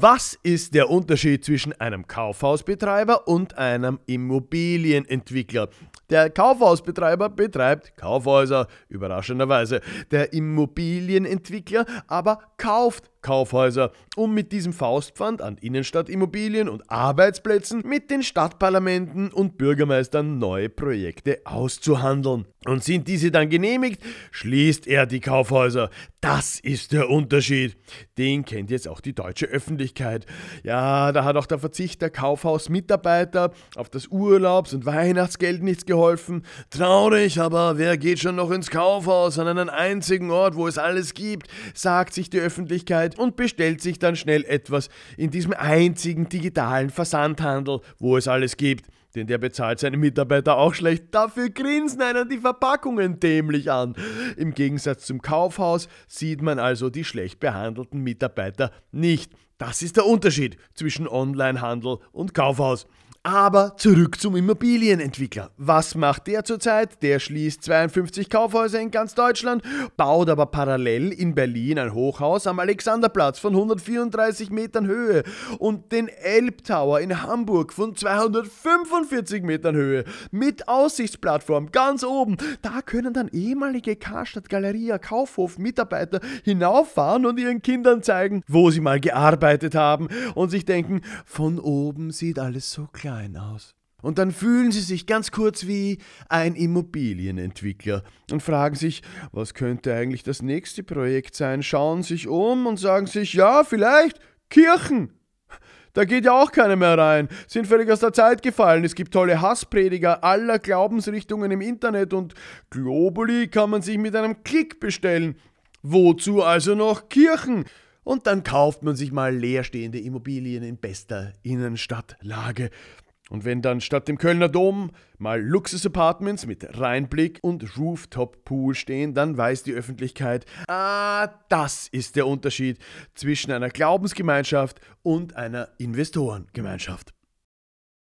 Was ist der Unterschied zwischen einem Kaufhausbetreiber und einem Immobilienentwickler? Der Kaufhausbetreiber betreibt Kaufhäuser, überraschenderweise. Der Immobilienentwickler aber kauft Kaufhäuser, um mit diesem Faustpfand an Innenstadtimmobilien und Arbeitsplätzen mit den Stadtparlamenten und Bürgermeistern neue Projekte auszuhandeln. Und sind diese dann genehmigt, schließt er die Kaufhäuser. Das ist der Unterschied. Den kennt jetzt auch die deutsche Öffentlichkeit. Ja, da hat auch der Verzicht der Kaufhausmitarbeiter auf das Urlaubs- und Weihnachtsgeld nichts geholfen. Traurig, aber wer geht schon noch ins Kaufhaus an einen einzigen Ort, wo es alles gibt, sagt sich die Öffentlichkeit und bestellt sich dann schnell etwas in diesem einzigen digitalen Versandhandel, wo es alles gibt. Denn der bezahlt seine Mitarbeiter auch schlecht. Dafür grinsen einen die Verpackungen dämlich an. Im Gegensatz zum Kaufhaus sieht man also die schlecht behandelten Mitarbeiter nicht. Das ist der Unterschied zwischen Onlinehandel und Kaufhaus. Aber zurück zum Immobilienentwickler. Was macht der zurzeit? Der schließt 52 Kaufhäuser in ganz Deutschland, baut aber parallel in Berlin ein Hochhaus am Alexanderplatz von 134 Metern Höhe und den Elbtower in Hamburg von 245 Metern Höhe mit Aussichtsplattform ganz oben. Da können dann ehemalige Karstadt Galeria Kaufhof Mitarbeiter hinauffahren und ihren Kindern zeigen, wo sie mal gearbeitet haben und sich denken, von oben sieht alles so klein aus. Und dann fühlen sie sich ganz kurz wie ein Immobilienentwickler und fragen sich, was könnte eigentlich das nächste Projekt sein, schauen sich um und sagen sich, ja, vielleicht Kirchen. Da geht ja auch keiner mehr rein, sind völlig aus der Zeit gefallen. Es gibt tolle Hassprediger aller Glaubensrichtungen im Internet und Globuli kann man sich mit einem Klick bestellen. Wozu also noch Kirchen? Und dann kauft man sich mal leerstehende Immobilien in bester Innenstadtlage. Und wenn dann statt dem Kölner Dom mal Luxus-Apartments mit Rheinblick und Rooftop-Pool stehen, dann weiß die Öffentlichkeit, das ist der Unterschied zwischen einer Glaubensgemeinschaft und einer Investorengemeinschaft.